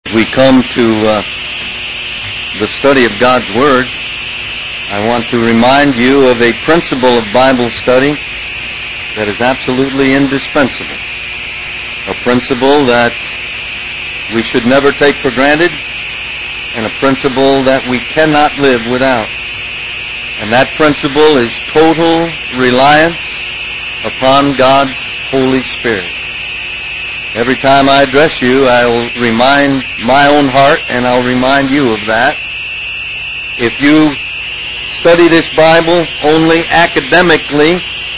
We come to the study of God's Word. I want to remind you of a principle of Bible study that is absolutely indispensable. A principle that we should never take for granted, and a principle that we cannot live without. And that principle is total reliance upon God's Holy Spirit. Every time I address you, I'll remind my own heart, and I'll remind you of that. If you study this Bible only academically,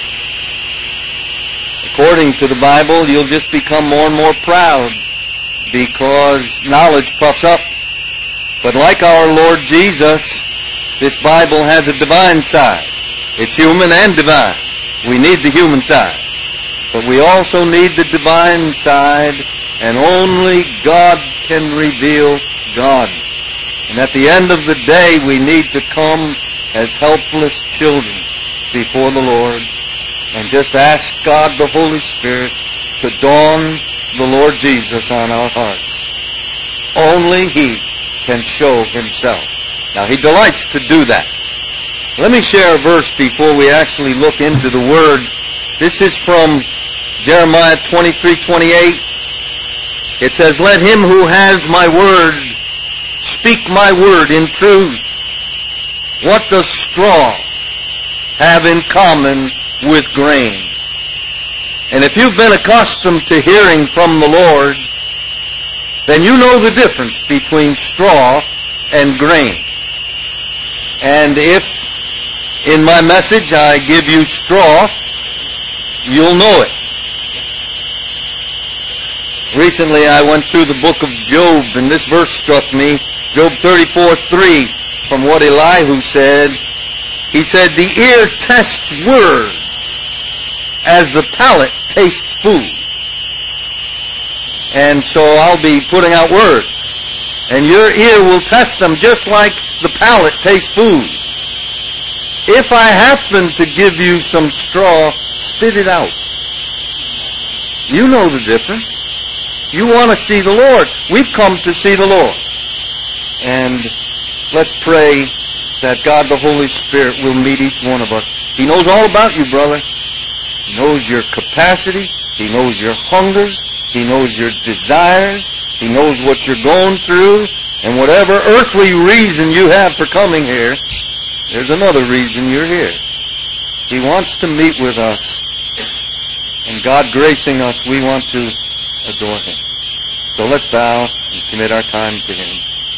according to the Bible, you'll just become more and more proud because knowledge puffs up. But like our Lord Jesus, this Bible has a divine side. It's human and divine. We need the human side. But we also need the divine side, and only God can reveal God. And at the end of the day, we need to come as helpless children before the Lord and just ask God the Holy Spirit to dawn the Lord Jesus on our hearts. Only He can show Himself. Now, He delights to do that. Let me share a verse before we actually look into the Word. This is from Jeremiah 23:28. It says, "Let him who has my word speak my word in truth. What does straw have in common with grain?" And if you've been accustomed to hearing from the Lord, then you know the difference between straw and grain. And if in my message I give you straw, you'll know it. Recently I went through the book of Job, and this verse struck me, Job 34:3, from what Elihu said. He said, "The ear tests words as the palate tastes food." And so I'll be putting out words, and your ear will test them just like the palate tastes food. If I happen to give you some straw, spit it out. You know the difference. You want to see the Lord. We've come to see the Lord. And let's pray that God the Holy Spirit will meet each one of us. He knows all about you, brother. He knows your capacity. He knows your hungers. He knows your desires. He knows what you're going through. And whatever earthly reason you have for coming here, there's another reason you're here. He wants to meet with us. And God gracing us, we want to adore Him. So let's bow and commit our time to Him.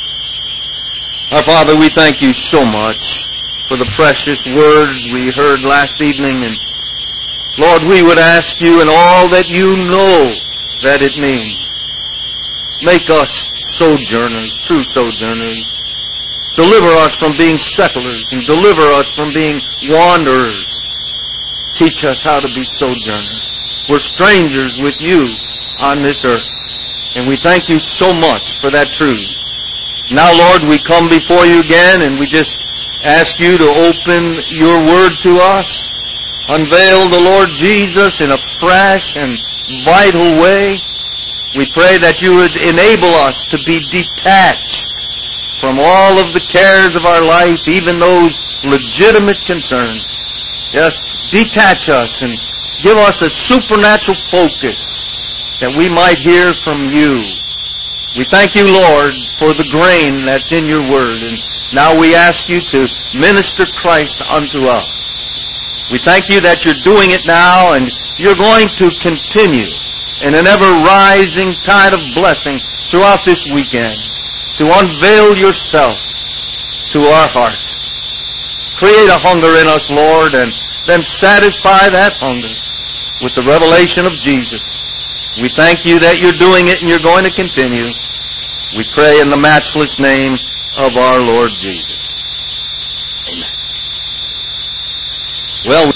Our Father, we thank You so much for the precious word we heard last evening. And Lord, we would ask You in all that You know that it means, make us sojourners, true sojourners. Deliver us from being settlers and deliver us from being wanderers. Teach us how to be sojourners. We're strangers with You on this earth. And we thank You so much for that truth. Now, Lord, we come before You again, and we just ask You to open Your Word to us. Unveil the Lord Jesus in a fresh and vital way. We pray that You would enable us to be detached from all of the cares of our life, even those legitimate concerns. Just detach us and give us a supernatural focus that we might hear from You. We thank You, Lord, for the grain that's in Your Word, and now we ask You to minister Christ unto us. We thank You that You're doing it now, and You're going to continue in an ever-rising tide of blessing throughout this weekend to unveil Yourself to our hearts. Create a hunger in us, Lord, and then satisfy that hunger with the revelation of Jesus. We thank You that You're doing it and You're going to continue. We pray in the matchless name of our Lord Jesus. Amen. Well,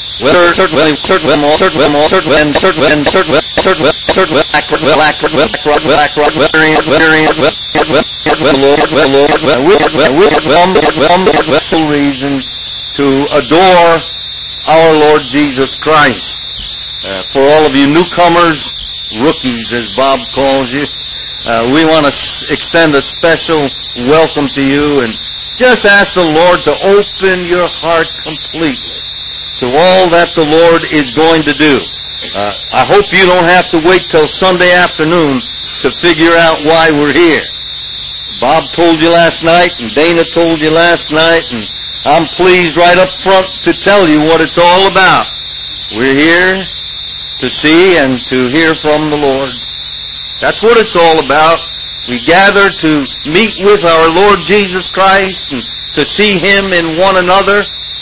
reason to adore our Lord Jesus Christ. For all of you newcomers, rookies as Bob calls you, we want to extend a special welcome to you and just ask the Lord to open your heart completely to all that the Lord is going to do. I hope you don't have to wait till Sunday afternoon to figure out why we're here. Bob told you last night, and Dana told you last night, and I'm pleased right up front to tell you what it's all about. We're here to see and to hear from the Lord. That's what it's all about. We gather to meet with our Lord Jesus Christ and to see Him in one another.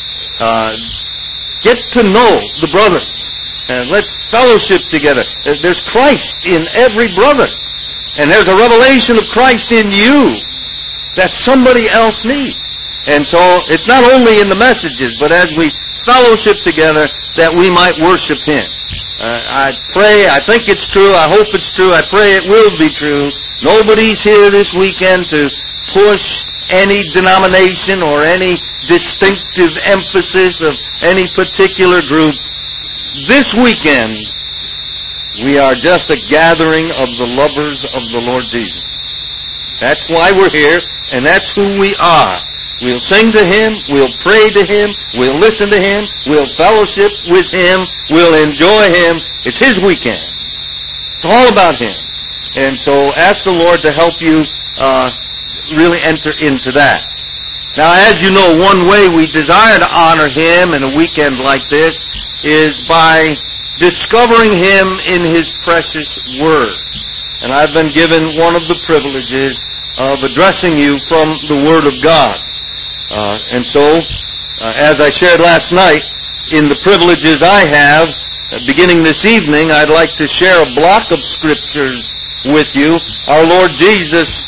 Get to know the brothers. And let's fellowship together. There's Christ in every brother. And there's a revelation of Christ in you that somebody else needs. And so it's not only in the messages, but as we fellowship together that we might worship Him. I pray, I think it's true, I hope it's true, I pray it will be true. Nobody's here this weekend to push any denomination or any distinctive emphasis of any particular group. This weekend, we are just a gathering of the lovers of the Lord Jesus. That's why we're here, and that's who we are. We'll sing to Him, we'll pray to Him, we'll listen to Him, we'll fellowship with Him, we'll enjoy Him. It's His weekend. It's all about Him. And so ask the Lord to help you really enter into that. Now, as you know, one way we desire to honor Him in a weekend like this is by discovering Him in His precious Word. And I've been given one of the privileges of addressing you from the Word of God. And so, as I shared last night, in the privileges I have, beginning this evening, I'd like to share a block of scriptures with you. Our Lord Jesus,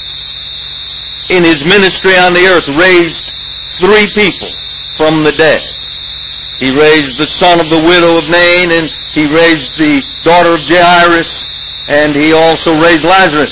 in His ministry on the earth, raised 3 people from the dead. He raised the son of the widow of Nain, and He raised the daughter of Jairus, and He also raised Lazarus.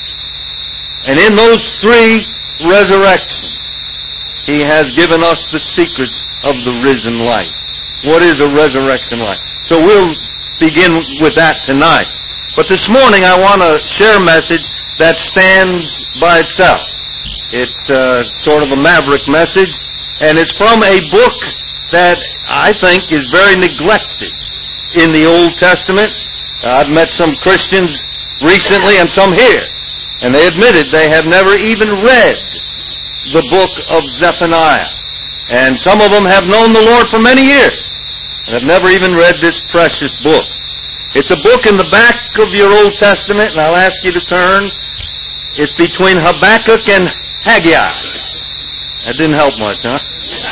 And in those 3 resurrections, He has given us the secrets of the risen life. What is a resurrection life? So we'll begin with that tonight. But this morning I want to share a message that stands by itself. It's sort of a maverick message, and it's from a book that I think is very neglected in the Old Testament. I've met some Christians recently and some here, and they admitted they have never even read the book of Zephaniah. And some of them have known the Lord for many years and have never even read this precious book. It's a book in the back of your Old Testament, and I'll ask you to turn. It's between Habakkuk and Haggai. That didn't help much, huh?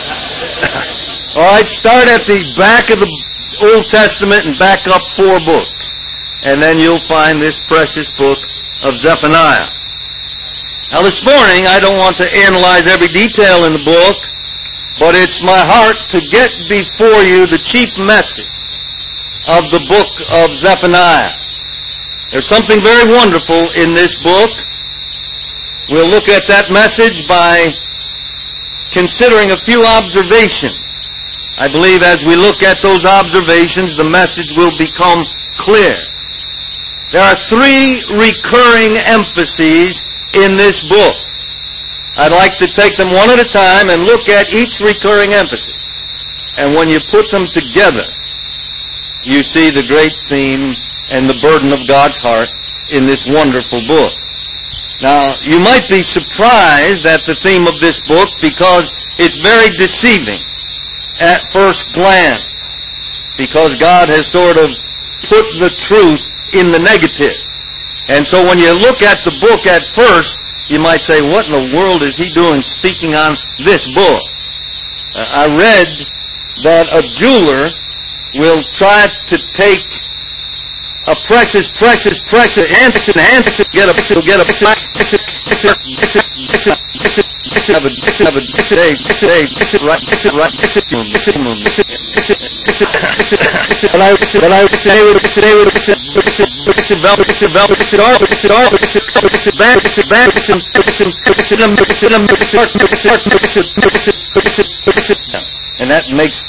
All right, start at the back of the Old Testament and back up 4 books. And then you'll find this precious book of Zephaniah. Now this morning, I don't want to analyze every detail in the book, but it's my heart to get before you the chief message of the book of Zephaniah. There's something very wonderful in this book. We'll look at that message by considering a few observations. I believe as we look at those observations, the message will become clear. There are 3 recurring emphases in this book. I'd like to take them one at a time and look at each recurring emphasis. And when you put them together, you see the great theme and the burden of God's heart in this wonderful book. Now, you might be surprised at the theme of this book because it's very deceiving at first glance, because God has sort of put the truth in the negative. And so when you look at the book at first, you might say, what in the world is he doing speaking on this book? I read that a jeweler will try to take a precious and that makes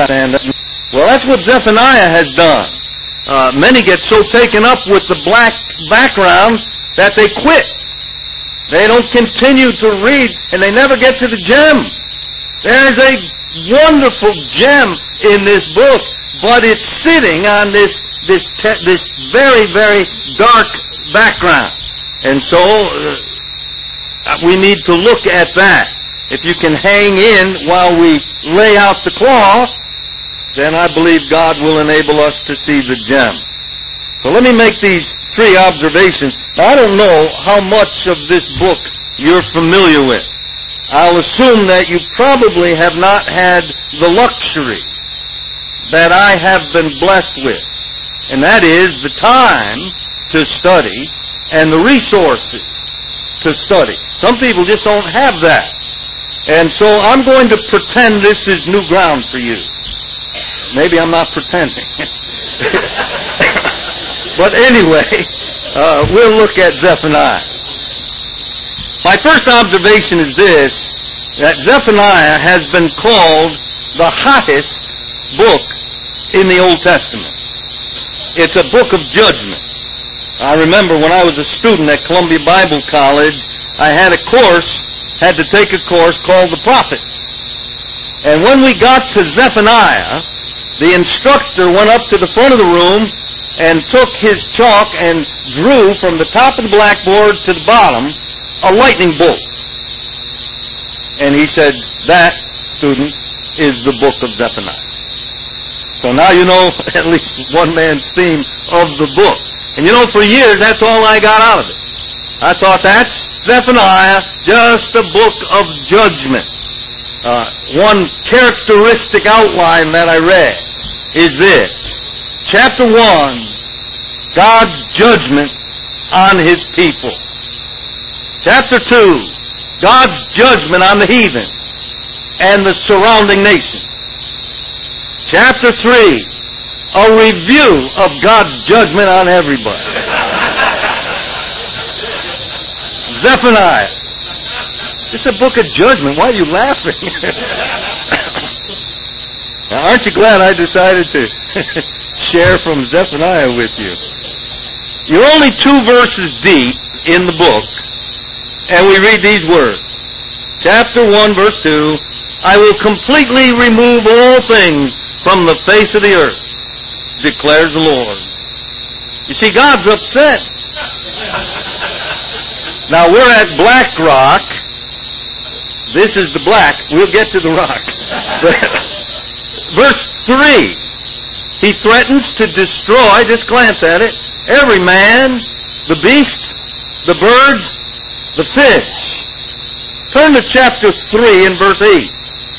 well, that's what Zephaniah has done. Many get so taken up with the black background that they quit. They don't continue to read, and they never get to the gem. There's a wonderful gem in this book, but it's sitting on this very, very dark background. And so we need to look at that. If you can hang in while we lay out the cloth, then I believe God will enable us to see the gem. So let me make these 3 observations. Now, I don't know how much of this book you're familiar with. I'll assume that you probably have not had the luxury that I have been blessed with, and that is the time to study and the resources to study. Some people just don't have that. And so I'm going to pretend this is new ground for you. Maybe I'm not pretending. But anyway, we'll look at Zephaniah. My first observation is this, that Zephaniah has been called the hottest book in the Old Testament. It's a book of judgment. I remember when I was a student at Columbia Bible College, I had to take a course called The Prophets. And when we got to Zephaniah, the instructor went up to the front of the room and took his chalk and drew from the top of the blackboard to the bottom a lightning bolt. And he said, that, student, is the book of Zephaniah. So now you know at least one man's theme of the book. And you know, for years, that's all I got out of it. I thought, that's Zephaniah, just a book of judgment. One characteristic outline that I read is this. Chapter 1, God's judgment on His people. Chapter 2, God's judgment on the heathen and the surrounding nations. Chapter 3, a review of God's judgment on everybody. Zephaniah. It's a book of judgment. Why are you laughing? Now, aren't you glad I decided to share from Zephaniah with you? You're only 2 verses deep in the book, and we read these words. Chapter 1, verse 2, I will completely remove all things from the face of the earth, declares the Lord. You see, God's upset. Now, we're at Black Rock. This is the black. We'll get to the rock. Verse 3, He threatens to destroy, just glance at it, every man, the beast, the birds, the fish. Turn to chapter 3 and verse 8.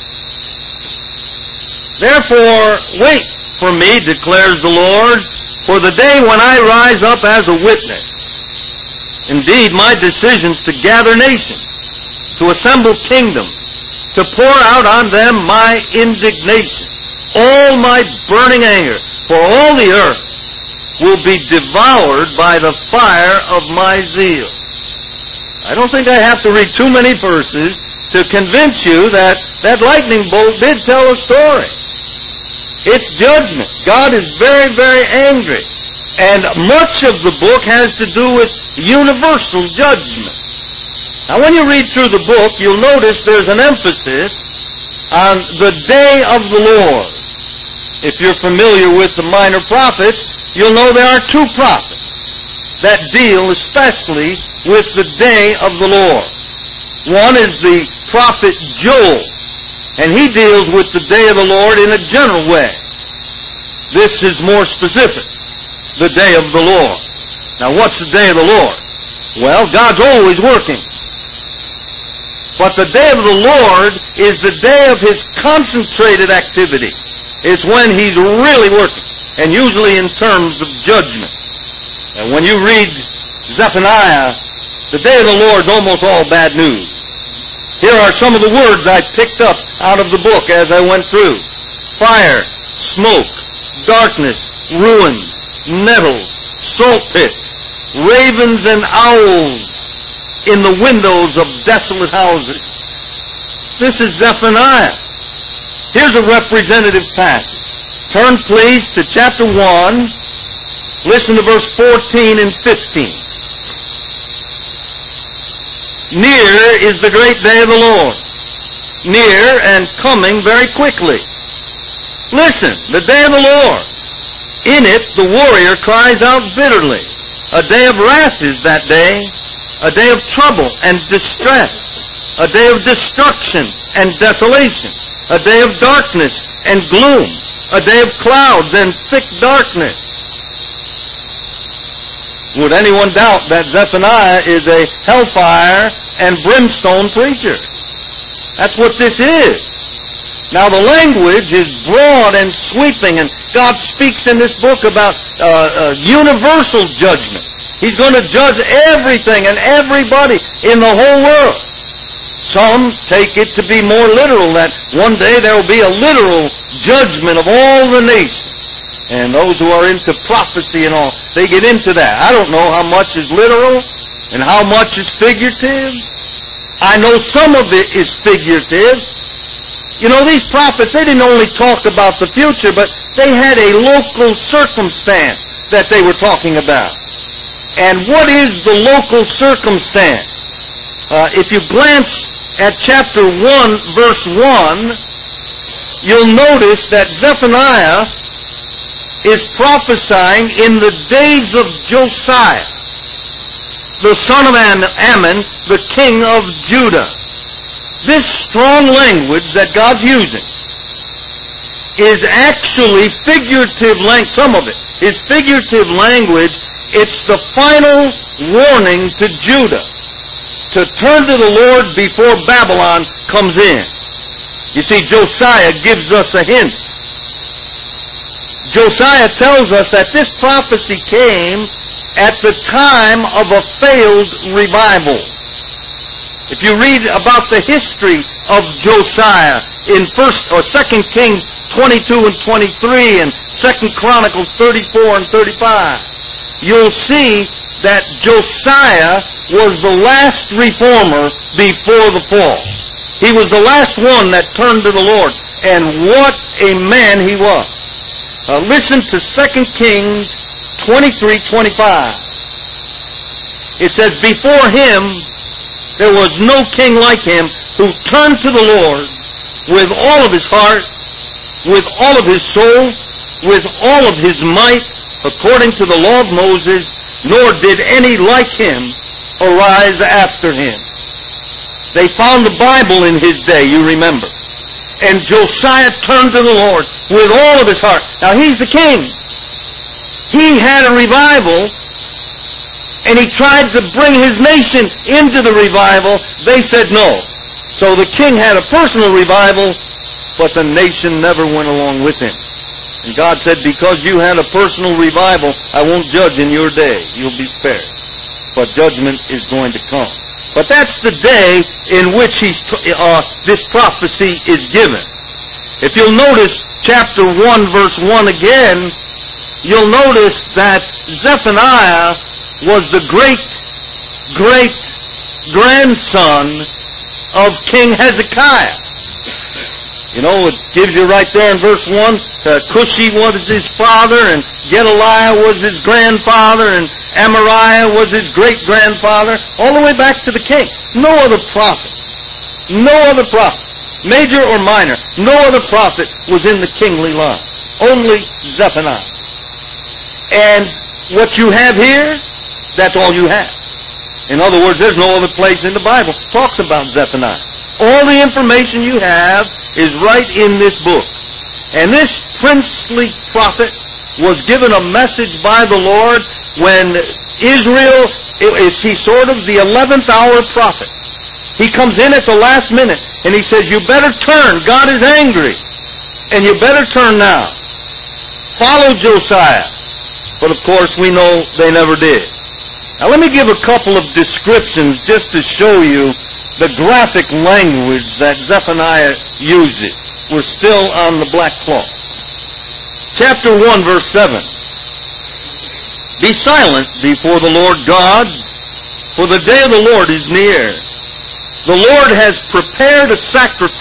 Therefore, wait for me, declares the Lord, for the day when I rise up as a witness. Indeed, my decisions to gather nations, to assemble kingdoms, to pour out on them my indignation, all my burning anger, for all the earth will be devoured by the fire of my zeal. I don't think I have to read too many verses to convince you that that lightning bolt did tell a story. It's judgment. God is very, very angry. And much of the book has to do with universal judgment. Now, when you read through the book, you'll notice there's an emphasis on the day of the Lord. If you're familiar with the minor prophets, you'll know there are 2 prophets that deal especially with the day of the Lord. One is the prophet Joel, and he deals with the day of the Lord in a general way. This is more specific, the day of the Lord. Now, what's the day of the Lord? Well, God's always working. But the day of the Lord is the day of His concentrated activity. It's when He's really working, and usually in terms of judgment. And when you read Zephaniah, the day of the Lord is almost all bad news. Here are some of the words I picked up out of the book as I went through. Fire, smoke, darkness, ruin, nettles, salt pits, ravens and owls in the windows of desolate houses. This is Zephaniah. Here's a representative passage. Turn, please, to chapter 1 Listen to verse 14 and 15. Near is the great day of the Lord, near and coming very quickly. Listen, the day of the Lord. In it the warrior cries out bitterly. A day of wrath is that day, a day of trouble and distress, a day of destruction and desolation, a day of darkness and gloom, a day of clouds and thick darkness. Would anyone doubt that Zephaniah is a hellfire and brimstone preacher? That's what this is. Now the language is broad and sweeping, and God speaks in this book about universal judgment. He's going to judge everything and everybody in the whole world. Some take it to be more literal, that one day there will be a literal judgment of all the nations. And those who are into prophecy and all, they get into that. I don't know how much is literal and how much is figurative. I know some of it is figurative. You know, these prophets, they didn't only talk about the future, but they had a local circumstance that they were talking about. And what is the local circumstance? If you glance at chapter 1, verse 1, you'll notice that Zephaniah is prophesying in the days of Josiah, the son of Ammon, the king of Judah. This strong language that God's using is actually figurative language. Some of it is figurative language. It's the final warning to Judah to turn to the Lord before Babylon comes in. You see, Josiah gives us a hint. Josiah tells us that this prophecy came at the time of a failed revival. If you read about the history of Josiah in 1st or 2nd Kings 22 and 23 and 2nd Chronicles 34 and 35, you'll see that Josiah was the last reformer before the fall. He was the last one that turned to the Lord, and what a man he was. Listen to 2 Kings 23:25. It says, before him there was no king like him who turned to the Lord with all of his heart, with all of his soul, with all of his might, according to the law of Moses, nor did any like him arise after him. They found the Bible in his day, you remember. And Josiah turned to the Lord with all of his heart. Now he's the king. He had a revival, and he tried to bring his nation into the revival. They said no. So the king had a personal revival, but the nation never went along with him. And God said, because you had a personal revival, I won't judge in your day. You'll be spared. But judgment is going to come. But that's the day in which this prophecy is given. If you'll notice chapter 1, verse 1 again, you'll notice that Zephaniah was the great-great-grandson of King Hezekiah. You know, it gives you right there in verse 1, Cushi was his father, and Gedaliah was his grandfather, and Amariah was his great-grandfather, all the way back to the king. No other prophet, major or minor, no other prophet was in the kingly line. Only Zephaniah. And what you have here, that's all you have. In other words, there's no other place in the Bible that talks about Zephaniah. All the information you have is right in this book. And this princely prophet was given a message by the Lord when Israel, he's sort of the 11th hour prophet. He comes in at the last minute and he says, you better turn. God is angry. And you better turn now. Follow Josiah. But of course we know they never did. Now let me give a couple of descriptions just to show you the graphic language that Zephaniah uses. We're still on the black cloth. Chapter 1, verse 7. Be silent before the Lord God, for the day of the Lord is near. The Lord has prepared a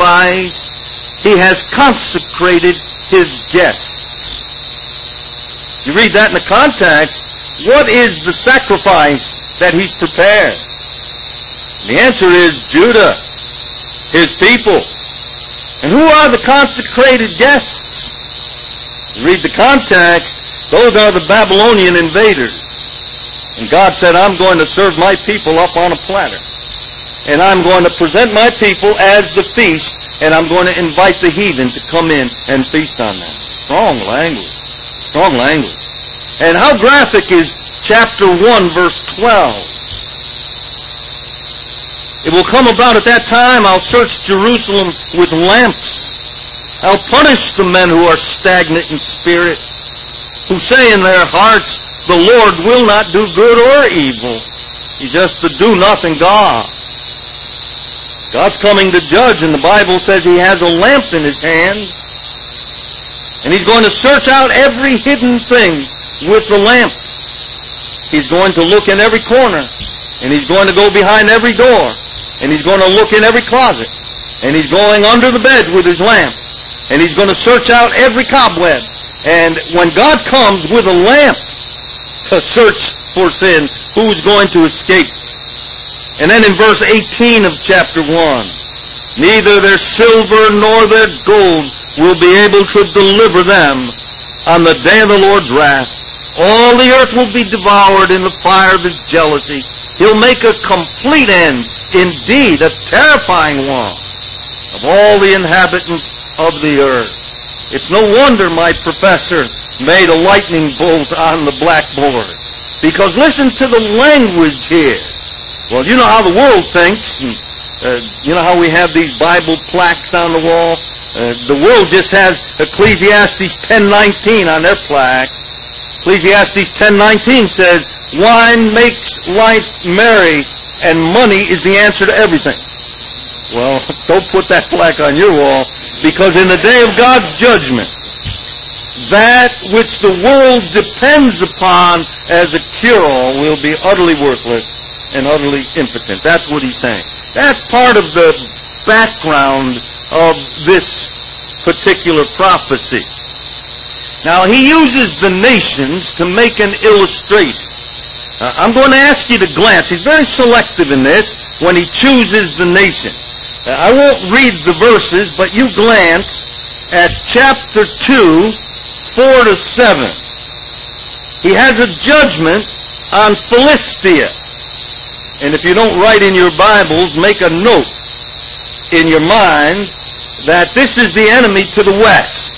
sacrifice. He has consecrated his guests. You read that in the context, what is the sacrifice that he's prepared? And the answer is Judah, his people. And who are the consecrated guests? You read the context, those are the Babylonian invaders. And God said, I'm going to serve my people up on a platter. And I'm going to present my people as the feast, and I'm going to invite the heathen to come in and feast on them. Strong language. Strong language. And how graphic is chapter 1, verse 12? It will come about at that time, I'll search Jerusalem with lamps. I'll punish the men who are stagnant in spirit, who say in their hearts, the Lord will not do good or evil. He's just the do-nothing God. God's coming to judge, and the Bible says he has a lamp in his hand. And he's going to search out every hidden thing with the lamp. He's going to look in every corner. And he's going to go behind every door. And he's going to look in every closet. And he's going under the bed with his lamp. And he's going to search out every cobweb. And when God comes with a lamp to search for sin, who's going to escape? And then in verse 18 of chapter 1, neither their silver nor their gold will be able to deliver them on the day of the Lord's wrath. All the earth will be devoured in the fire of his jealousy. He'll make a complete end, indeed a terrifying one, of all the inhabitants of the earth. It's no wonder my professor made a lightning bolt on the blackboard. Because listen to the language here. Well, you know how the world thinks, and you know how we have these Bible plaques on the wall? The world just has Ecclesiastes 10:19 on their plaque. Ecclesiastes 10:19 says, wine makes life merry, and money is the answer to everything. Well, don't put that plaque on your wall, because in the day of God's judgment, that which the world depends upon as a cure-all will be utterly worthless and utterly impotent. That's what he's saying. That's part of the background of this particular prophecy. Now, he uses the nations to make an illustration. I'm going to ask you to glance. He's very selective in this when he chooses the nation. I won't read the verses, but you glance at chapter 2, 4 to 7. He has a judgment on Philistia. And if you don't write in your Bibles, make a note in your mind that this is the enemy to the west.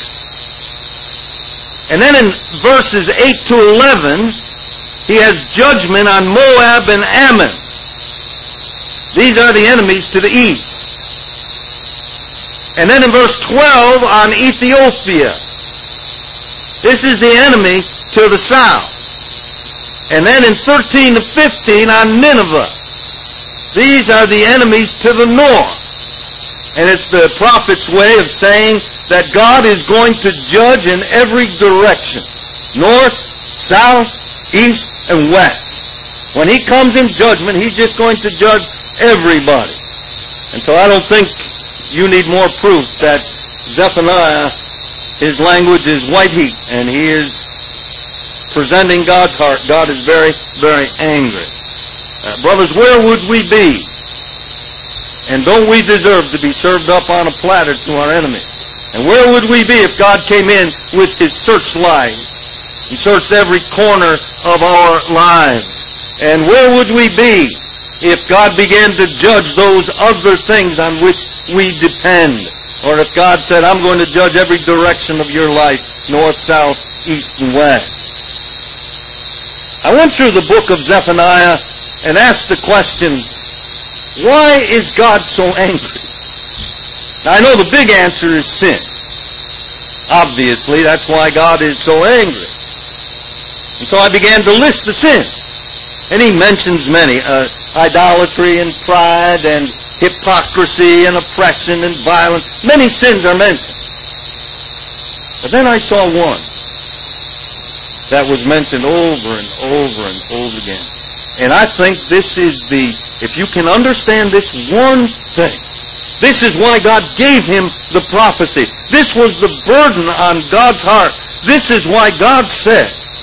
And then in verses 8 to 11, he has judgment on Moab and Ammon. These are the enemies to the east. And then in verse 12 on Ethiopia. This is the enemy to the south. And then in 13 to 15 on Nineveh. These are the enemies to the north. And it's the prophet's way of saying that God is going to judge in every direction. North, south, east, and west. When he comes in judgment, he's just going to judge everybody. And so I don't think you need more proof that Zephaniah, his language is white heat, and he is presenting God's heart. God is very, very angry. Brothers, where would we be? And don't we deserve to be served up on a platter to our enemies? And where would we be if God came in with his searchlight and searched every corner of our lives? And where would we be if God began to judge those other things on which we depend? Or if God said, I'm going to judge every direction of your life, north, south, east, and west. I went through the book of Zephaniah and asked the question, why is God so angry? Now I know the big answer is sin. Obviously, that's why God is so angry. And so I began to list the sins. And he mentions many, idolatry and pride and hypocrisy and oppression and violence. Many sins are mentioned. But then I saw one that was mentioned over and over and over again. And I think this is if you can understand this one thing, this is why God gave him the prophecy. This was the burden on God's heart. This is why God said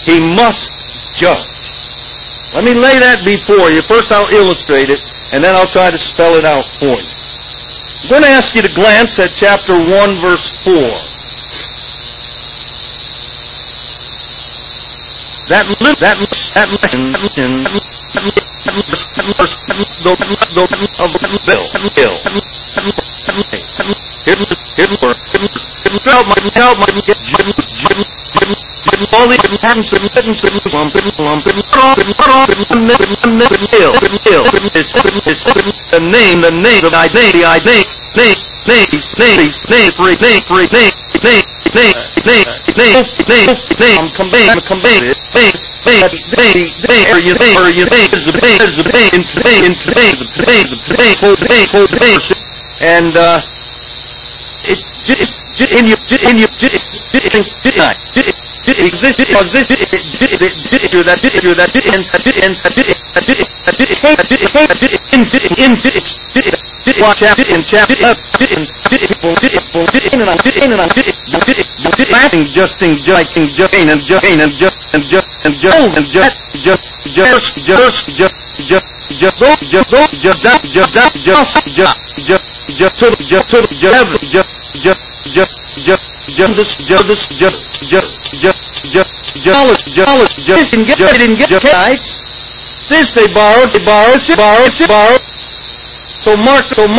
He must judge. Let me lay that before you. First I'll illustrate it, and then I'll try to spell it out for you. I'm going to ask you to glance at chapter 1, verse 4. And it just in your this they borrowed. So mark the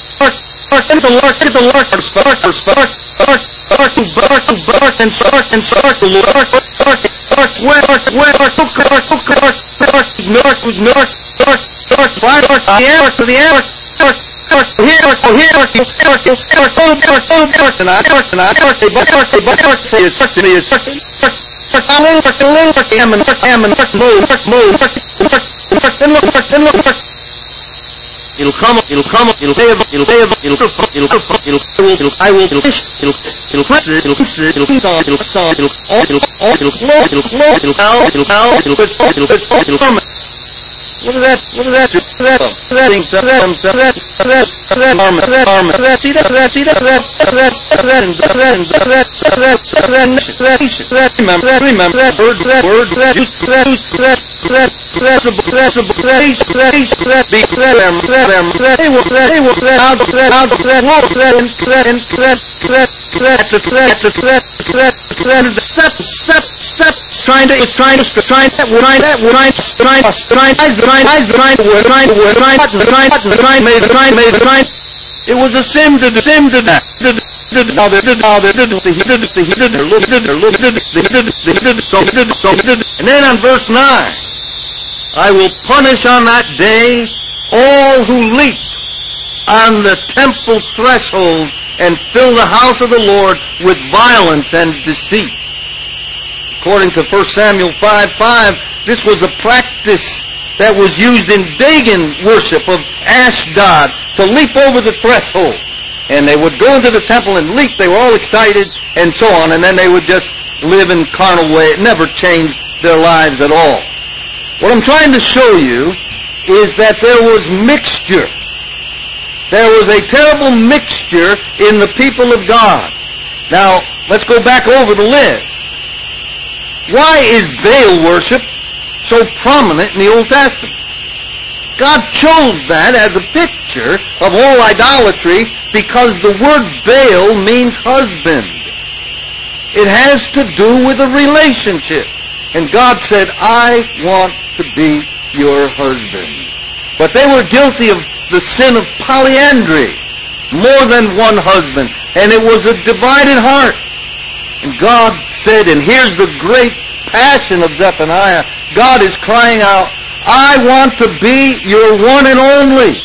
What is that? It was a sin to that. And then on verse 9, I will punish on that day all who leap on the temple threshold and fill the house of the Lord with violence and deceit. According to 1 Samuel 5:5, this was a practice that was used in pagan worship of Ashdod, to leap over the threshold. And they would go into the temple and leap. They were all excited and so on. And then they would just live in carnal way. It never changed their lives at all. What I'm trying to show you is that there was mixture. There was a terrible mixture in the people of God. Now, let's go back over the list. Why is Baal worship so prominent in the Old Testament? God chose that as a picture of all idolatry because the word Baal means husband. It has to do with a relationship. And God said, I want to be your husband. But they were guilty of the sin of polyandry, more than one husband. And it was a divided heart. And God said, and here's the great passion of Zephaniah, God is crying out, I want to be your one and only.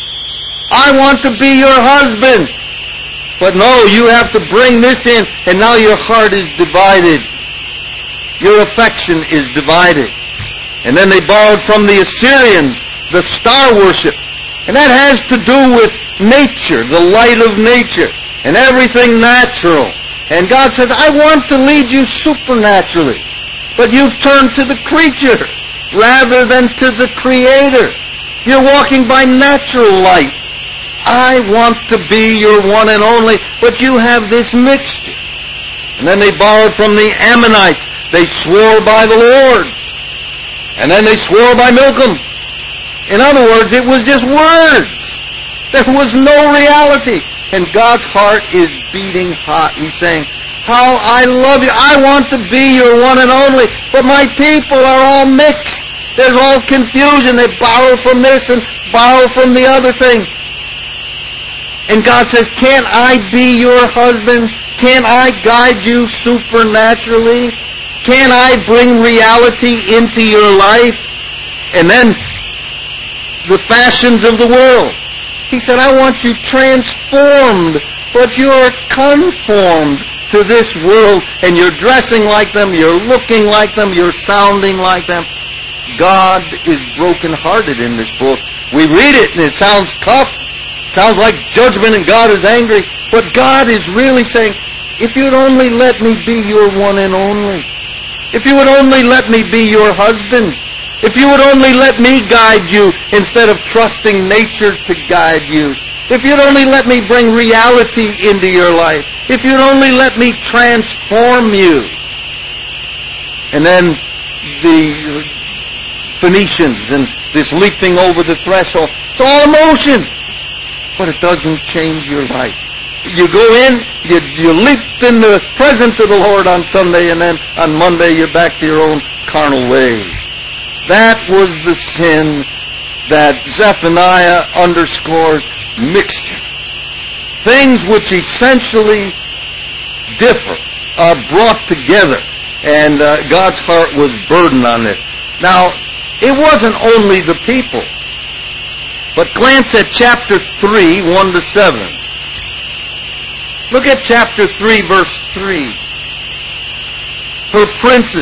I want to be your husband. But no, you have to bring this in, and now your heart is divided. Your affection is divided. And then they borrowed from the Assyrians the star worship. And that has to do with nature, the light of nature, and everything natural. And God says, I want to lead you supernaturally. But you've turned to the creature rather than to the Creator. You're walking by natural light. I want to be your one and only, but you have this mixture. And then they borrowed from the Ammonites They swore by the Lord. And then they swore by Milcom. In other words, it was just words. There was no reality. And God's heart is beating hot. He's saying, how I love you. I want to be your one and only. But my people are all mixed. There's all confusion. They borrow from this and borrow from the other thing. And God says, can't I be your husband? Can't I guide you supernaturally? Can't I bring reality into your life? And then the fashions of the world. He said, I want you transformed, but you're conformed to this world, and you're dressing like them, you're looking like them, you're sounding like them. God is brokenhearted in this book. We read it, and it sounds tough. Sounds like judgment, and God is angry. But God is really saying, if you'd only let me be your one and only, if you would only let me be your husband, if you would only let me guide you instead of trusting nature to guide you, if you'd only let me bring reality into your life, if you'd only let me transform you. And then the Phoenicians and this leaping over the threshold, it's all emotion, but it doesn't change your life. You go in, you leap in the presence of the Lord on Sunday, and then on Monday you're back to your own carnal ways. That was the sin that Zephaniah underscores, mixture. Things which essentially differ are brought together, and God's heart was burdened on this. Now, it wasn't only the people, but glance at chapter 3, 1 to 7. Look at chapter 3, verse 3. Her princes,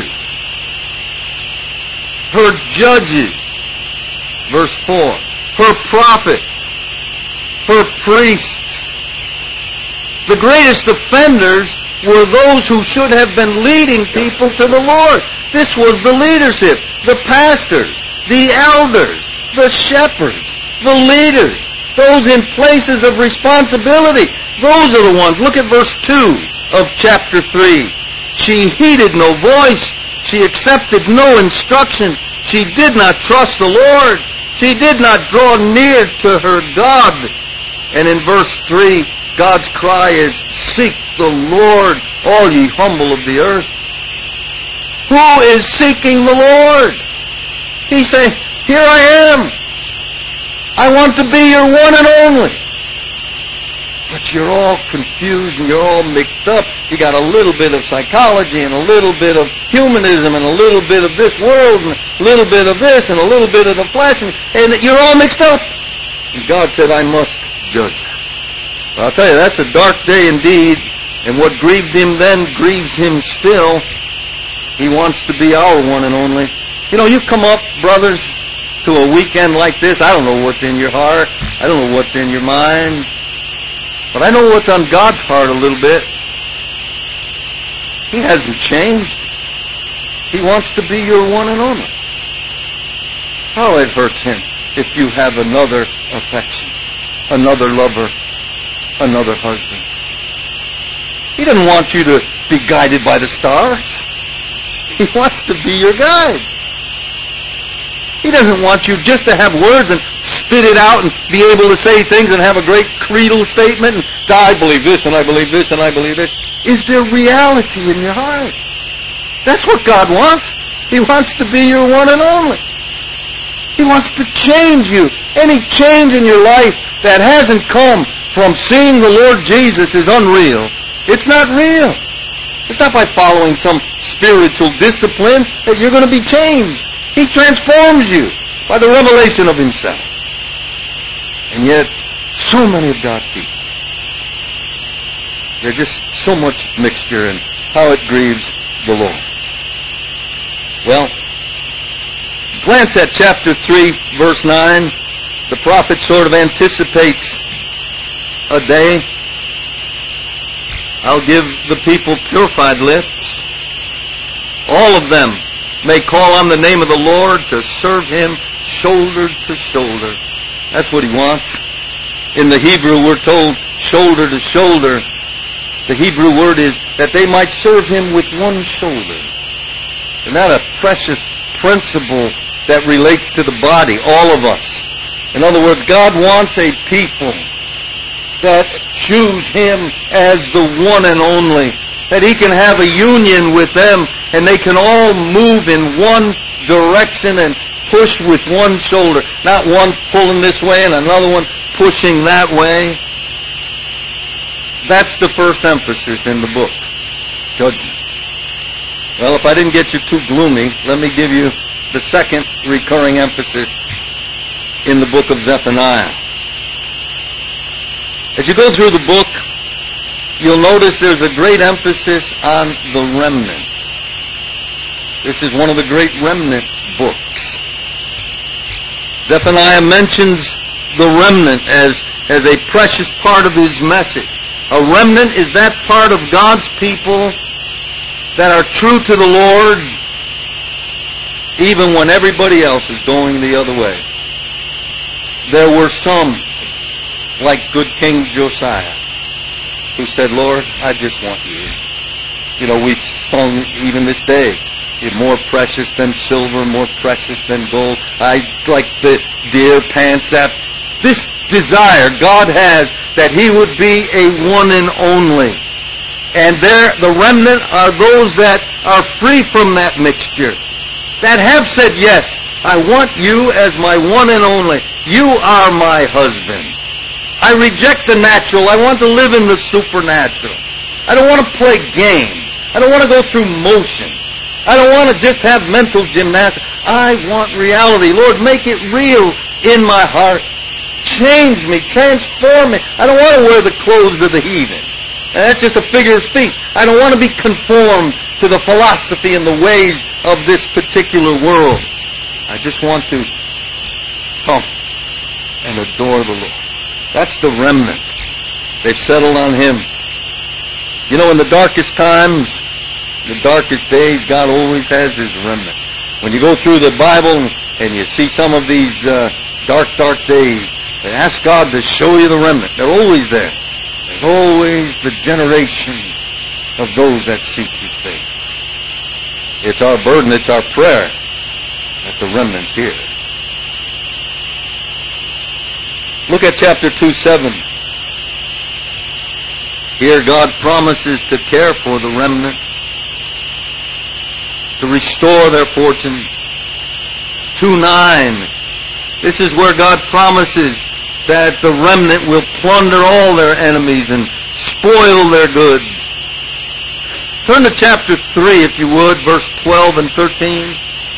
her judges, verse 4, her prophets, her priests. The greatest offenders were those who should have been leading people to the Lord. This was the leadership, the pastors, the elders, the shepherds, the leaders, those in places of responsibility. Those are the ones. Look at verse 2 of chapter 3. She heeded no voice. She accepted no instruction. She did not trust the Lord. She did not draw near to her God. And in verse 3, God's cry is, seek the Lord, all ye humble of the earth. Who is seeking the Lord? He's saying, here I am. I want to be your one and only. But you're all confused and you're all mixed up. You got a little bit of psychology and a little bit of humanism and a little bit of this world and a little bit of this and a little bit of the flesh, and you're all mixed up. And God said, I must judge that. Well, I'll tell you, that's a dark day indeed, and what grieved him then grieves him still. He wants to be our one and only. You know, you come up, brothers, to a weekend like this. I don't know what's in your heart. I don't know what's in your mind. But I know what's on God's heart a little bit. He hasn't changed. He wants to be your one and only. How it hurts him if you have another affection, another lover, another husband. He doesn't want you to be guided by the stars. He wants to be your guide. He doesn't want you just to have words and spit it out and be able to say things and have a great creedal statement and I believe this and I believe this and I believe this. Is there reality in your heart? That's what God wants. He wants to be your one and only. He wants to change you. Any change in your life that hasn't come from seeing the Lord Jesus is unreal. It's not real. It's not by following some spiritual discipline that you're going to be changed. He transforms you by the revelation of himself. And yet, so many of God's people, there's just so much mixture and how it grieves the Lord. Well, glance at chapter 3, verse 9. The prophet sort of anticipates a day. I'll give the people purified lips. All of them may call on the name of the Lord to serve him shoulder to shoulder. That's what he wants. In the Hebrew, we're told shoulder to shoulder. The Hebrew word is that they might serve him with one shoulder. Isn't that a precious principle that relates to the body, all of us? In other words, God wants a people that choose Him as the one and only, that He can have a union with them and they can all move in one direction and push with one shoulder, not one pulling this way and another one pushing that way. That's the first emphasis in the book, judgment. Well, if I didn't get you too gloomy, let me give you the second recurring emphasis in the book of Zephaniah. As you go through the book, you'll notice there's a great emphasis on the remnant. This is one of the great remnant books. Zephaniah mentions the remnant as a precious part of his message. A remnant is that part of God's people that are true to the Lord even when everybody else is going the other way. There were some, like good King Josiah, who said, Lord, I just want you. You know, we've sung even this day, you're more precious than silver, more precious than gold. I like the deer pants after. This desire God has that He would be a one and only. And the remnant are those that are free from that mixture, that have said, yes, I want you as my one and only. You are my husband. I reject the natural. I want to live in the supernatural. I don't want to play games. I don't want to go through motion. I don't want to just have mental gymnastics. I want reality. Lord, make it real in my heart. Change me. Transform me. I don't want to wear the clothes of the heathen. And that's just a figure of speech. I don't want to be conformed to the philosophy and the ways of this particular world. I just want to come and adore the Lord. That's the remnant. They've settled on Him. You know, in the darkest times, the darkest days, God always has His remnant. When you go through the Bible and you see some of these dark days, and ask God to show you the remnant. They're always there. There's always the generation of those that seek His face. It's our burden, it's our prayer that the remnant's here. Look at chapter 2:7. Here God promises to care for the remnant, to restore their fortune. 2:9. This is where God promises that the remnant will plunder all their enemies and spoil their goods. Turn to chapter 3, if you would, verse 12 and 13.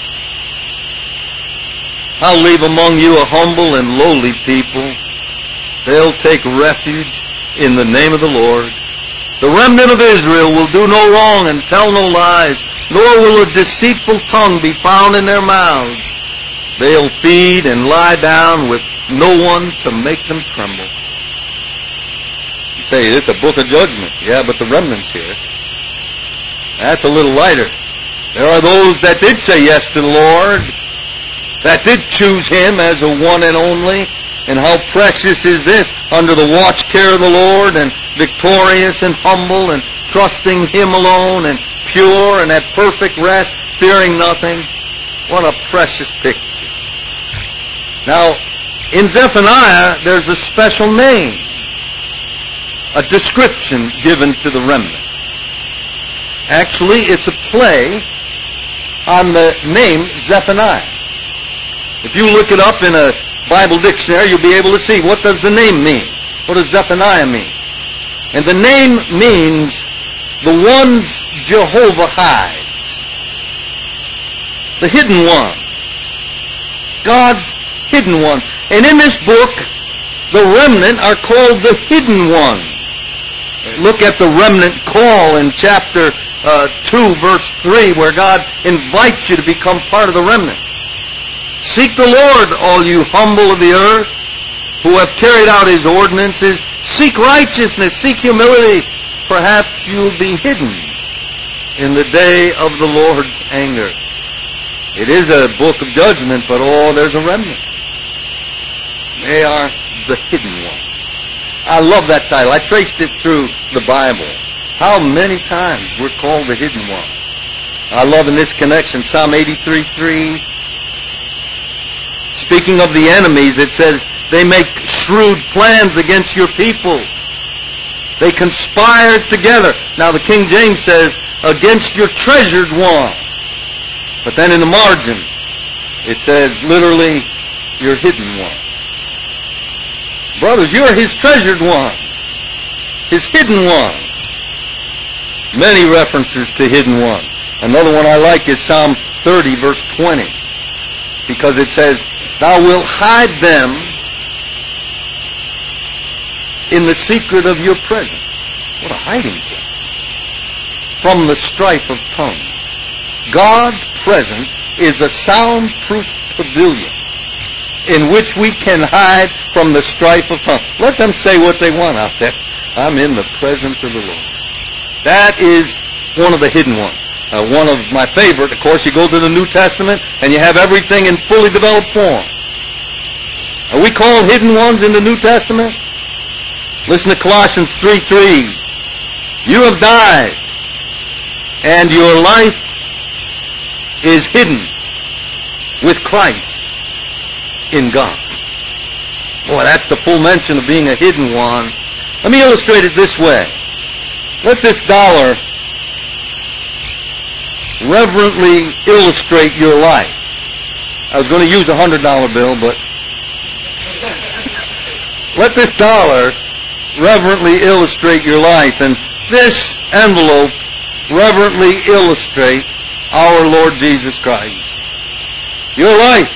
I'll leave among you a humble and lowly people. They'll take refuge in the name of the Lord. The remnant of Israel will do no wrong and tell no lies, nor will a deceitful tongue be found in their mouths. They'll feed and lie down with no one to make them tremble. You say, it's a book of judgment. Yeah, but the remnant's here. That's a little lighter. There are those that did say yes to the Lord, that did choose Him as a one and only. And how precious is this, under the watch care of the Lord, and victorious and humble, and trusting Him alone, and pure, and at perfect rest, fearing nothing. What a precious picture. Now, in Zephaniah, there's a special name, a description given to the remnant. Actually, it's a play on the name Zephaniah. If you look it up in a Bible dictionary, you'll be able to see, what does the name mean? What does Zephaniah mean? And the name means the ones Jehovah hides. The hidden one. God's hidden one. And in this book, the remnant are called the hidden one. Look at the remnant call in chapter 2, verse 3, where God invites you to become part of the remnant. Seek the Lord, all you humble of the earth, who have carried out His ordinances. Seek righteousness, seek humility. Perhaps you'll be hidden in the day of the Lord's anger. It is a book of judgment, but there's a remnant. They are the hidden ones. I love that title. I traced it through the Bible. How many times we're called the hidden ones. I love in this connection Psalm 83:3. Speaking of the enemies, it says, they make shrewd plans against your people. They conspire together. Now the King James says, against your treasured one. But then in the margin, it says, literally, your hidden one. Brothers, you're his treasured one. His hidden one. Many references to hidden one. Another one I like is Psalm 30, verse 20. Because it says, thou wilt hide them in the secret of your presence. What a hiding place. From the strife of tongues. God's presence is a soundproof pavilion in which we can hide from the strife of tongues. Let them say what they want out there. I'm in the presence of the Lord. That is one of the hidden ones. One of my favorite, of course, you go to the New Testament and you have everything in fully developed form. Are we called hidden ones in the New Testament? Listen to Colossians 3:3. You have died, and your life is hidden with Christ in God. Boy, that's the full mention of being a hidden one. Let me illustrate it this way. Let this dollar reverently illustrate your life. I was going to use a $100 bill, but let this dollar reverently illustrate your life, and this envelope reverently illustrate our Lord Jesus Christ. Your life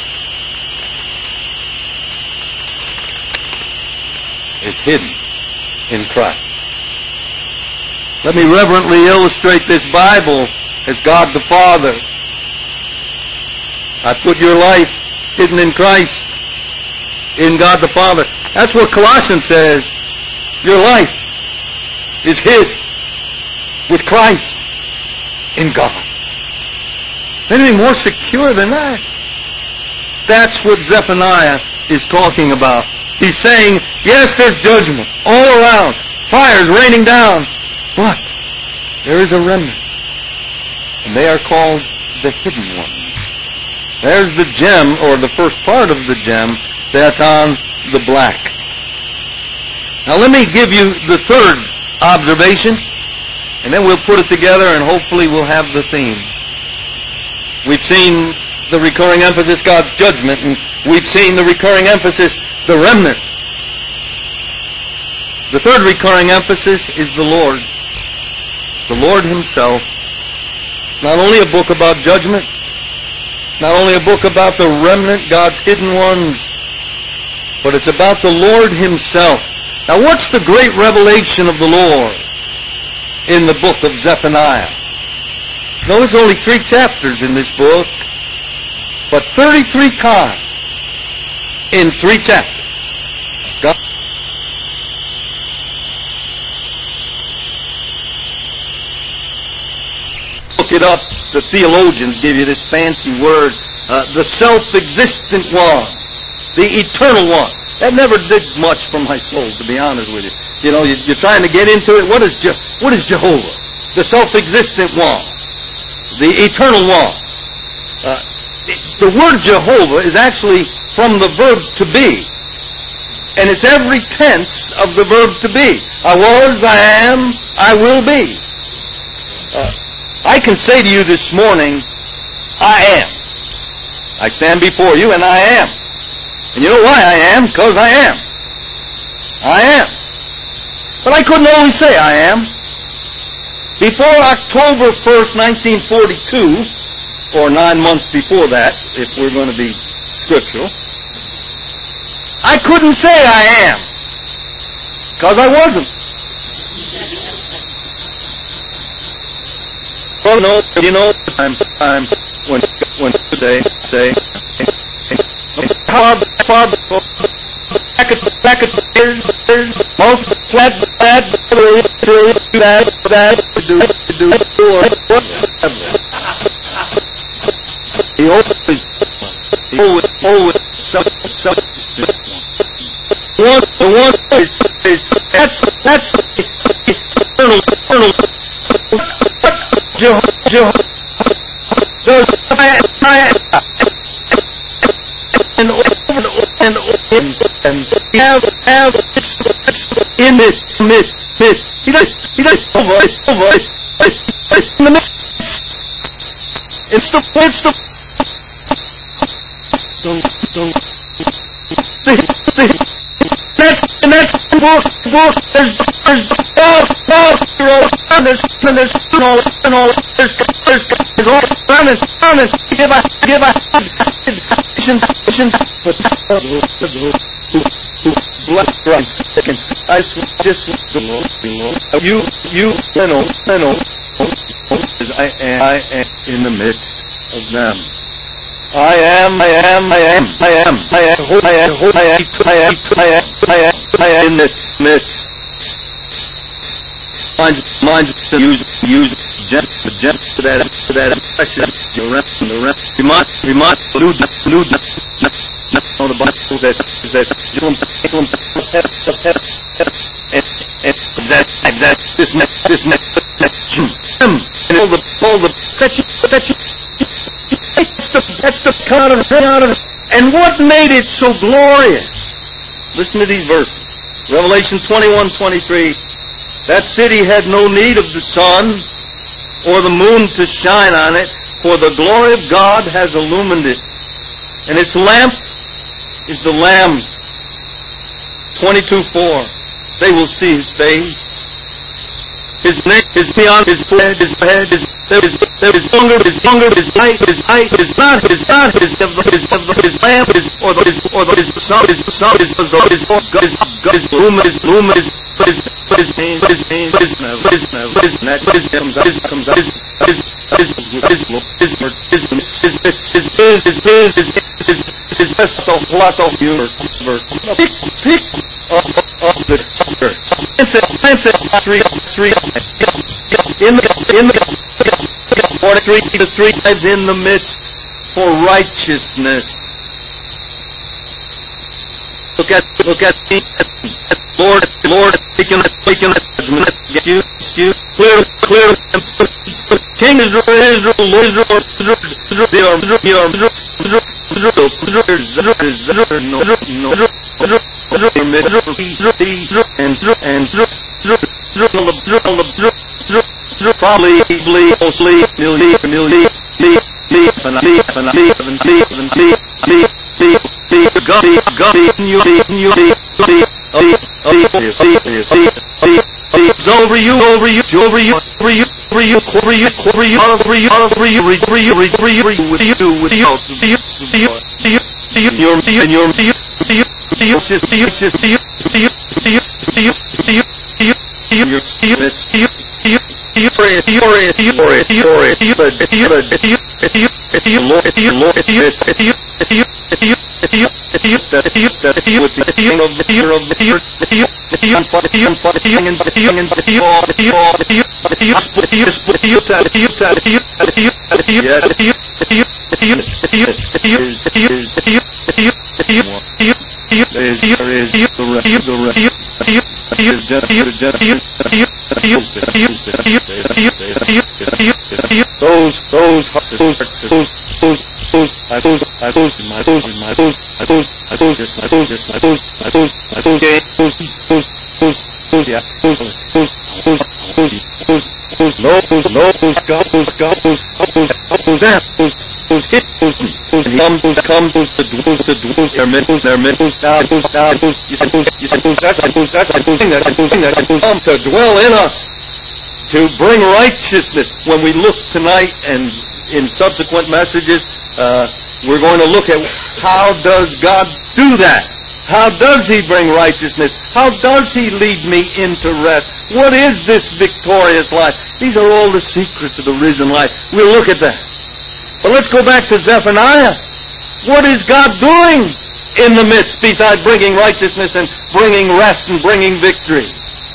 is hidden in Christ. Let me reverently illustrate this Bible as God the Father. I put your life hidden in Christ, in God the Father. That's what Colossians says. Your life is hid with Christ in God. Anything more secure than that? That's what Zephaniah is talking about. He's saying, yes, there's judgment all around. Fire's raining down. But there is a remnant. And they are called the hidden ones. There's the gem, or the first part of the gem, that's on the black. Now let me give you the third observation, and then we'll put it together and hopefully we'll have the theme. We've seen the recurring emphasis, God's judgment, and we've seen the recurring emphasis, the remnant. The third recurring emphasis is the Lord. The Lord Himself. Not only a book about judgment, not only a book about the remnant, God's hidden ones, but it's about the Lord Himself. Now what's the great revelation of the Lord in the book of Zephaniah? Notice only 3 chapters in this book, but 33 times in 3 chapters. God. Look it up. The theologians give you this fancy word, the self-existent one, the eternal one. That never did much for my soul, to be honest with you. You know, you're trying to get into it. What is Jehovah? The self-existent one, the eternal one. The word Jehovah is actually from the verb to be, and it's every tense of the verb to be. I was, I am, I will be. I can say to you this morning, I am. I stand before you and I am. And you know why I am? Because I am. I am. But I couldn't always say I am. Before October 1st, 1942, or 9 months before that, if we're going to be scriptural, I couldn't say I am. Because I wasn't. Well, you know, time when they say, how far back at the years, most glad to do he always the one is that's eternal Jehovah and have in it, he does over in the midst. It's the that's book. There's black rice. I just you know, I am in the midst of them. I am in its midst. Mind use to that expression. The rest. We might allude the Bible that this next all the that's the kind of and what made it so glorious? Listen to these verses. Revelation 21:23. That city had no need of the sun or the moon to shine on it, for the glory of God has illumined it. And its lamp is the Lamb. 22:4. They will see his face. His neck is beyond his head. There is hunger, his light, his not his lamb, his sun, his the three times in the midst for righteousness. Look at me, Lord, taking judgment against you, clear, King Israel, probably mostly million over you, to dwell in us, to bring righteousness. When we look tonight and in subsequent messages, we're going to look at how does God do that? How does He bring righteousness? How does He lead me into rest? What is this victorious life? These are all the secrets of the risen life. We'll look at that. But let's go back to Zephaniah. What is God doing in the midst besides bringing righteousness and bringing rest and bringing victory?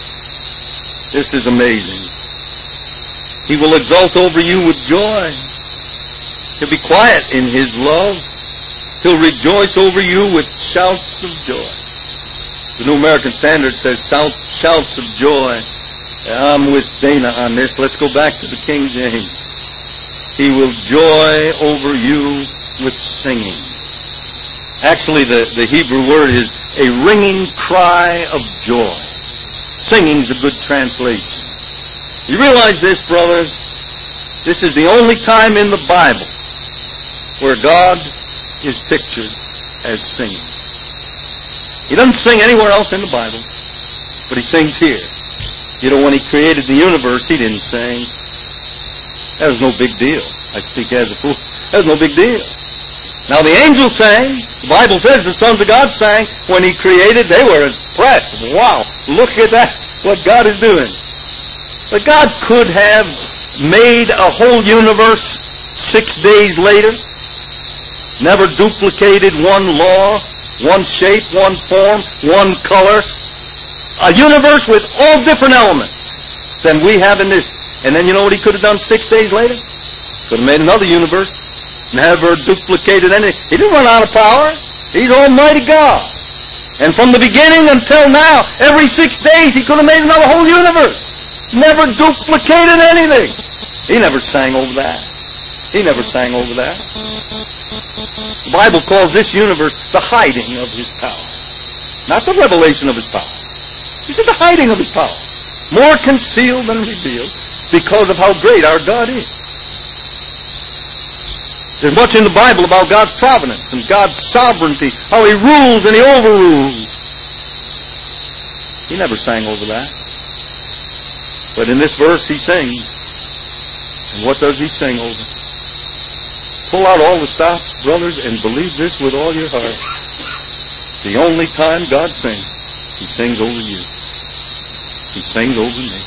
This is amazing. He will exult over you with joy. He'll be quiet in His love. He'll rejoice over you with shouts of joy. The New American Standard says shouts of joy. I'm with Dana on this. Let's go back to the King James. He will joy over you with singing. Actually, the Hebrew word is a ringing cry of joy. Singing's a good translation. You realize this, brothers? This is the only time in the Bible where God is pictured as singing. He doesn't sing anywhere else in the Bible, but he sings here. You know, when he created the universe, he didn't sing. That was no big deal. I speak as a fool. That was no big deal. Now the angels sang. The Bible says the sons of God sang. When he created, they were impressed. Wow, look at that, what God is doing. But God could have made a whole universe 6 days later, never duplicated one law, one shape, one form, one color. A universe with all different elements than we have in this. And then you know what he could have done 6 days later? Could have made another universe. Never duplicated any. He didn't run out of power. He's Almighty God. And from the beginning until now, every 6 days he could have made another whole universe. Never duplicated anything. He never sang over that. He never sang over that. The Bible calls this universe the hiding of his power. Not the revelation of his power. This is the hiding of his power. More concealed than revealed because of how great our God is. There's much in the Bible about God's providence and God's sovereignty, how he rules and he overrules. He never sang over that. But in this verse he sings. And what does he sing over? Pull out all the stops, brothers, and believe this with all your heart. The only time God sings, he sings over you. He sings over me.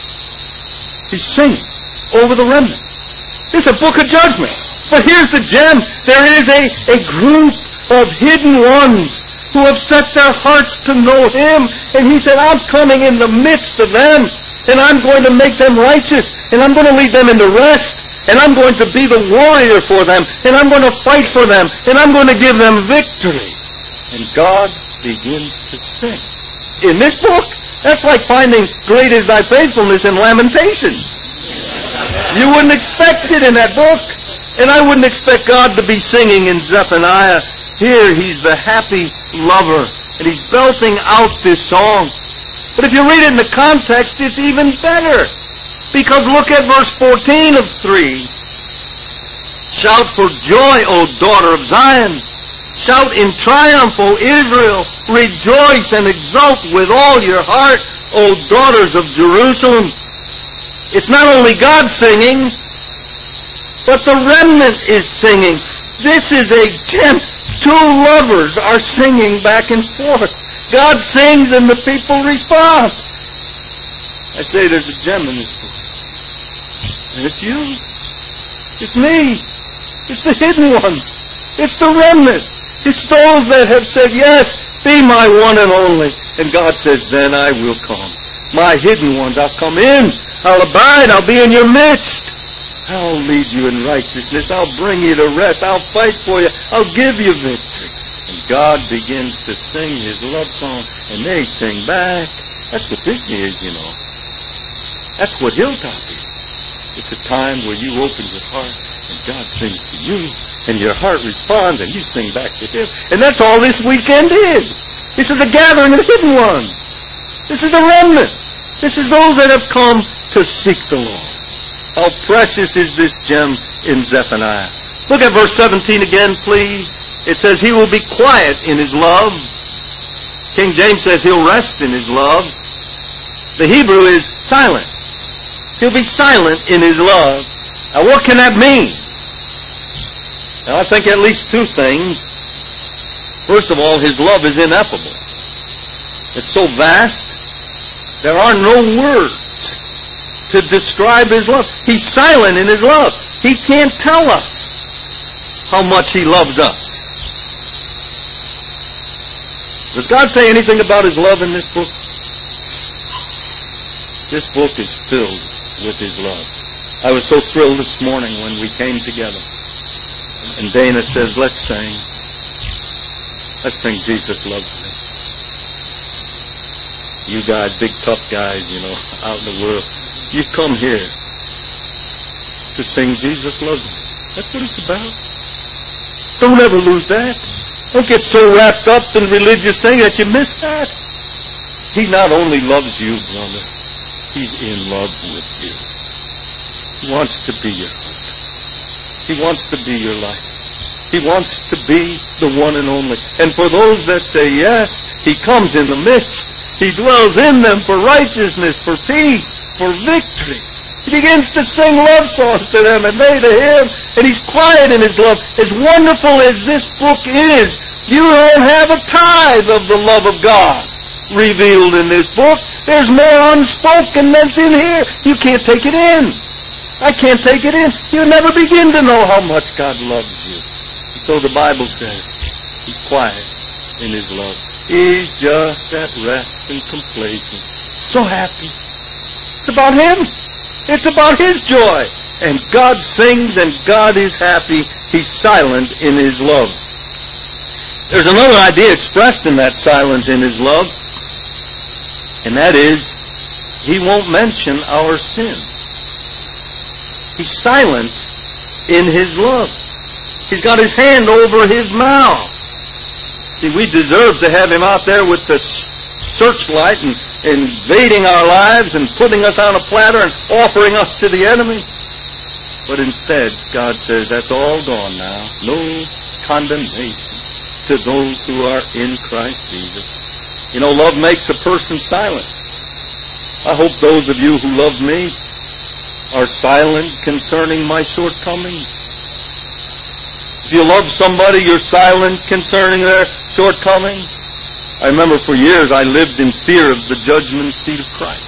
He's singing over the remnant. It's a book of judgment. But here's the gem. There is a group of hidden ones who have set their hearts to know him. And he said, I'm coming in the midst of them. And I'm going to make them righteous. And I'm going to lead them into rest. And I'm going to be the warrior for them. And I'm going to fight for them. And I'm going to give them victory. And God begins to sing. In this book, that's like finding great is thy faithfulness in Lamentations. You wouldn't expect it in that book. And I wouldn't expect God to be singing in Zephaniah. Here he's the happy lover. And he's belting out this song. But if you read it in the context, it's even better. Because look at verse 14 of 3. Shout for joy, O daughter of Zion. Shout in triumph, O Israel. Rejoice and exult with all your heart, O daughters of Jerusalem. It's not only God singing, but the remnant is singing. This is a gem. Two lovers are singing back and forth. God sings and the people respond. I say there's a gem in this book. And it's you. It's me. It's the hidden ones. It's the remnant. It's those that have said, yes, be my one and only. And God says, then I will come. My hidden ones, I'll come in. I'll abide. I'll be in your midst. I'll lead you in righteousness. I'll bring you to rest. I'll fight for you. I'll give you victory. And God begins to sing his love song, and they sing back. That's what this is, you know. That's what Hilltop is. It's a time where you open your heart, and God sings to you, and your heart responds, and you sing back to him. And that's all this weekend is. This is a gathering of hidden ones. This is the remnant. This is those that have come to seek the Lord. How precious is this gem in Zephaniah. Look at verse 17 again, please. It says, he will be quiet in his love. King James says he'll rest in his love. The Hebrew is silent. He'll be silent in his love. Now what can that mean? Now I think at least two things. First of all, his love is ineffable. It's so vast, there are no words to describe his love. He's silent in his love. He can't tell us how much he loves us. Does God say anything about his love in this book? This book is filled with his love. I was so thrilled this morning when we came together. And Dana says, let's sing. Let's sing Jesus Loves Me. You guys, big tough guys, you know, out in the world, you come here to sing Jesus Loves Me. That's what it's about. Don't ever lose that. Don't get so wrapped up in religious things that you miss that. He not only loves you, brother, He's in love with you. He wants to be your husband. He wants to be your life. He wants to be the one and only. And for those that say yes, He comes in the midst. He dwells in them for righteousness, for peace, for victory. He begins to sing love songs to them and they to Him. And He's quiet in His love. As wonderful as this book is, you don't have a tithe of the love of God revealed in this book. There's more unspoken that's in here. You can't take it in. I can't take it in. You'll never begin to know how much God loves you. So the Bible says, He's quiet in His love. He's just at rest and complacent. So happy. It's about Him. It's about His joy. And God sings and God is happy. He's silent in His love. There's another idea expressed in that silence in His love. And that is, He won't mention our sin. He's silent in His love. He's got His hand over His mouth. See, we deserve to have Him out there with the searchlight and invading our lives and putting us on a platter and offering us to the enemy. But instead, God says, that's all gone now. No condemnation to those who are in Christ Jesus. You know, love makes a person silent. I hope those of you who love me are silent concerning my shortcomings. If you love somebody, you're silent concerning their shortcomings. I remember for years I lived in fear of the judgment seat of Christ.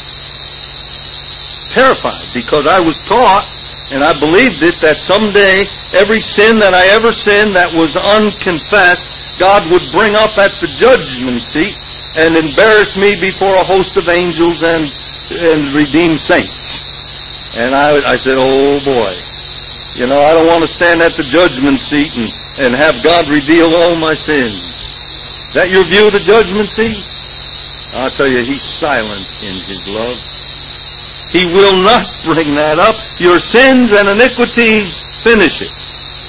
Terrified, because I was taught, and I believed it, that someday every sin that I ever sinned that was unconfessed, God would bring up at the judgment seat and embarrass me before a host of angels and redeemed saints. And I said, oh boy, you know, I don't want to stand at the judgment seat and have God reveal all my sins. Is that your view of the judgment seat? I'll tell you, He's silent in His love. He will not bring that up. Your sins and iniquities, finish it.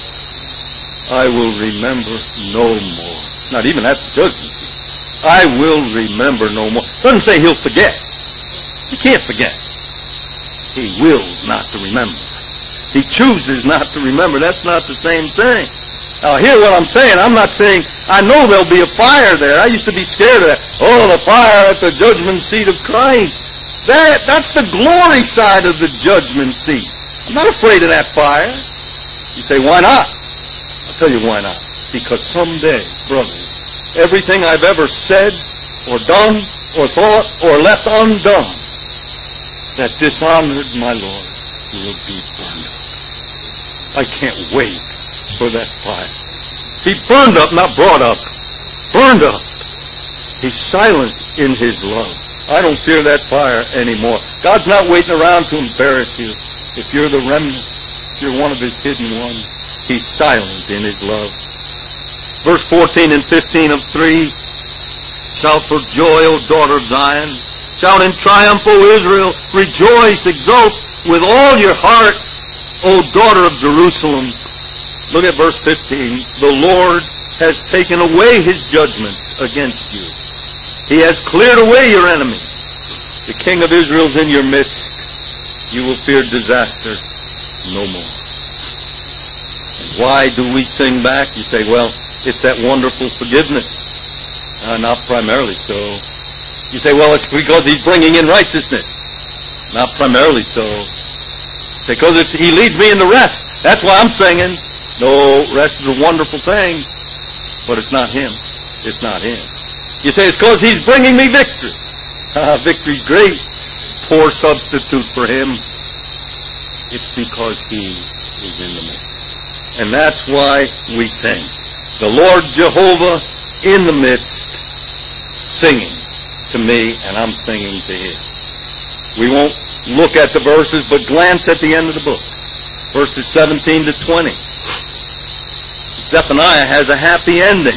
I will remember no more. Not even at the judgment seat. I will remember no more. Doesn't say He'll forget. He can't forget. He wills not to remember. He chooses not to remember. That's not the same thing. Now, hear what I'm saying. I'm not saying, I know there'll be a fire there. I used to be scared of that. Oh, the fire at the judgment seat of Christ. That's the glory side of the judgment seat. I'm not afraid of that fire. You say, why not? I'll tell you why not. Because someday, brothers, everything I've ever said or done or thought or left undone that dishonored my Lord will be burned up. I can't wait for that fire. Be burned up, not brought up. Burned up. He's silent in His love. I don't fear that fire anymore. God's not waiting around to embarrass you. If you're the remnant, if you're one of His hidden ones, He's silent in His love. Verse 14 and 15 of 3, shout for joy, O daughter of Zion. Shout in triumph, O Israel. Rejoice, exult with all your heart, O daughter of Jerusalem. Look at verse 15. The Lord has taken away His judgments against you. He has cleared away your enemies. The King of Israel is in your midst. You will fear disaster no more. And why do we sing back? You say, well, it's that wonderful forgiveness. Not primarily so. You say, well, it's because He's bringing in righteousness. Not primarily so. Because He leads me into rest. That's why I'm singing. No, rest is a wonderful thing. But it's not Him. It's not Him. You say, it's because He's bringing me victory. Victory's great. Poor substitute for Him. It's because He is in the midst. And that's why we sing. The Lord Jehovah in the midst, singing to me, and I'm singing to Him. We won't look at the verses, but glance at the end of the book. Verses 17 to 20. Zephaniah has a happy ending.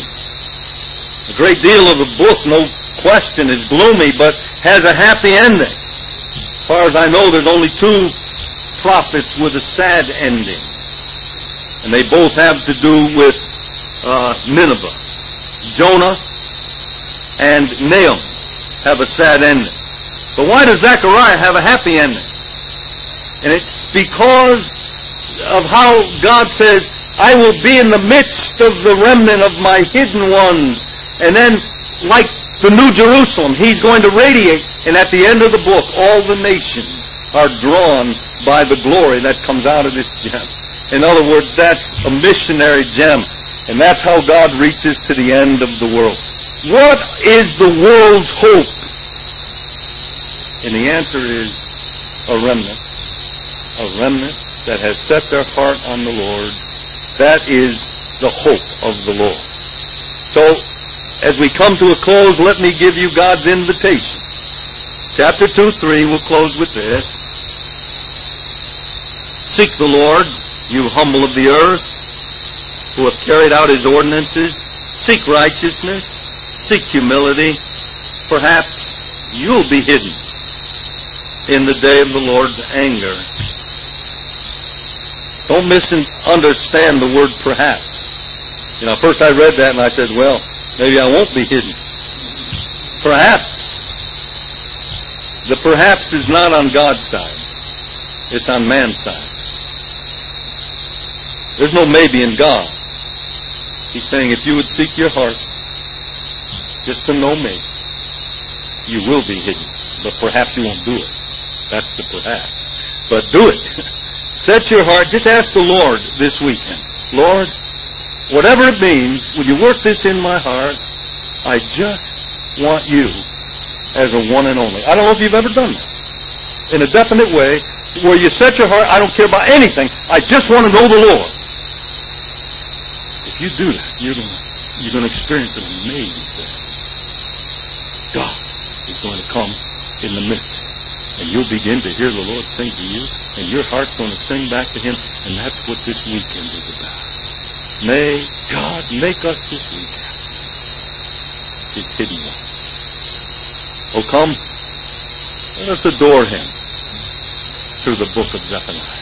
A great deal of the book, no question, is gloomy, but has a happy ending. As far as I know, there's only 2 prophets with a sad ending. And they both have to do with Nineveh. Jonah and Nahum have a sad ending. But why does Zechariah have a happy ending? And it's because of how God says, I will be in the midst of the remnant of my hidden ones. And then, like the New Jerusalem, He's going to radiate. And at the end of the book, all the nations are drawn by the glory that comes out of this gem. In other words, that's a missionary gem. And that's how God reaches to the end of the world. What is the world's hope? And the answer is a remnant. A remnant that has set their heart on the Lord. That is the hope of the Lord. So, as we come to a close, let me give you God's invitation. Chapter 2-3, we'll close with this. Seek the Lord, you humble of the earth, who have carried out His ordinances. Seek righteousness. Seek humility. Perhaps you'll be hidden in the day of the Lord's anger. Don't misunderstand the word perhaps. You know, first I read that and I said, well, maybe I won't be hidden. Perhaps. The perhaps is not on God's side. It's on man's side. There's no maybe in God. He's saying if you would seek your heart just to know me, you will be hidden. But perhaps you won't do it. That's the perhaps. But do it. Set your heart. Just ask the Lord this weekend. Lord, whatever it means, will you work this in my heart? I just want you as a one and only. I don't know if you've ever done that. In a definite way, where you set your heart, I don't care about anything. I just want to know the Lord. If you do that, you're going to experience an amazing thing. God is going to come in the midst. And you'll begin to hear the Lord sing to you, and your heart's going to sing back to Him, and that's what this weekend is about. May God make us this weekend His hidden one. Oh, come, let us adore Him through the book of Zephaniah.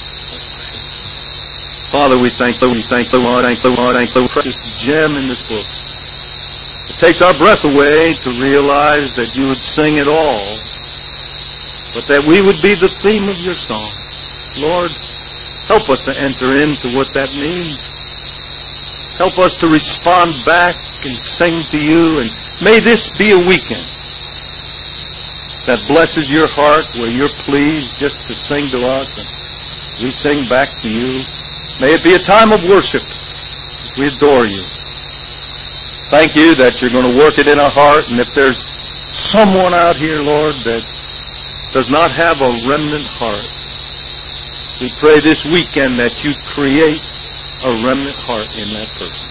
Father, we thank the Lord, thank the Lord, thank the precious gem in this book. It takes our breath away to realize that you would sing it all, but that we would be the theme of your song. Lord, help us to enter into what that means. Help us to respond back and sing to you. And may this be a weekend that blesses your heart, where you're pleased just to sing to us and we sing back to you. May it be a time of worship as we adore you. Thank you that you're going to work it in our heart. And if there's someone out here, Lord, that does not have a remnant heart, we pray this weekend that you create a remnant heart in that person.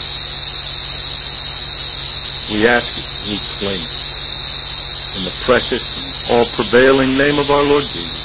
We ask it, we claim it. In the precious and all-prevailing name of our Lord Jesus.